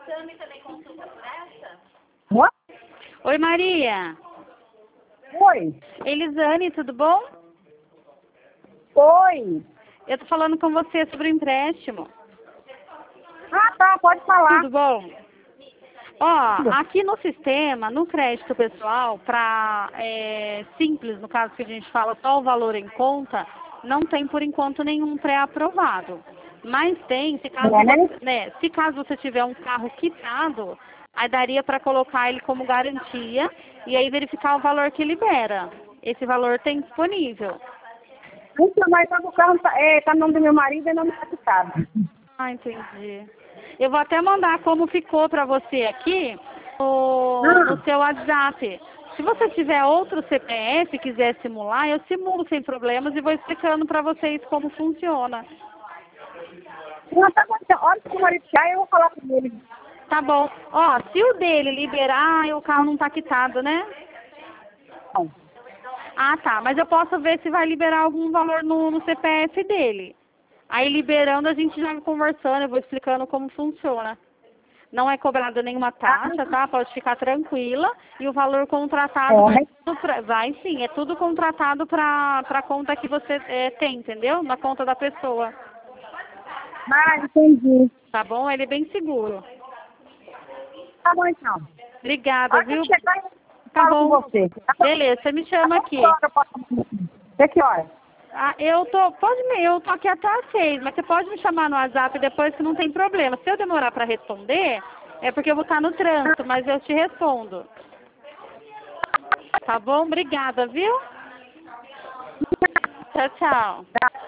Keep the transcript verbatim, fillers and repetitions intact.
Oi? Oi, Maria. Oi. Elisane, tudo bom? Oi. Eu tô falando com você sobre o empréstimo. Ah, tá, pode falar. Tudo bom? Ó, aqui no sistema, no crédito pessoal, para é, simples, no caso que a gente fala só o valor em conta, não tem por enquanto nenhum pré-aprovado. Mas tem, se caso, É, né? você, né, se caso você tiver um carro quitado, aí daria para colocar ele como garantia e aí verificar o valor que libera. Esse valor tem disponível. Então, mas só que o carro tá, é, tá no nome do meu marido e não me tá quitado. Ah, entendi. Eu vou até mandar como ficou para você aqui no, Ah. no seu WhatsApp. Se você tiver outro C P F e quiser simular, eu simulo sem problemas e vou explicando para vocês como funciona. Não, tá bom, então, olha que o marido quer, eu vou falar com ele. Tá bom. Ó, se o dele liberar, o carro não tá quitado, né? Não. Ah, tá. Mas eu posso ver se vai liberar algum valor no, no C P F dele. Aí liberando, a gente já vai conversando, eu vou explicando como funciona. Não é cobrada nenhuma taxa, tá? Pode ficar tranquila. E o valor contratado É. vai, tudo pra, vai sim, é tudo contratado para a conta que você é, tem, entendeu? Na conta da pessoa. Ah, entendi. Tá bom? Ele é bem seguro. Tá bom, então. Obrigada, Pode viu? chegar e Tá falo com bom. você. Tá bom? Beleza, você me chama aqui. Que hora eu posso falar com você? Até que hora? Ah, eu tô, pode me, eu tô aqui até às seis, mas você pode me chamar no WhatsApp depois que não tem problema. Se eu demorar para responder, é porque eu vou estar no trânsito, mas eu te respondo. Tá bom? Obrigada, viu? Tchau, tchau.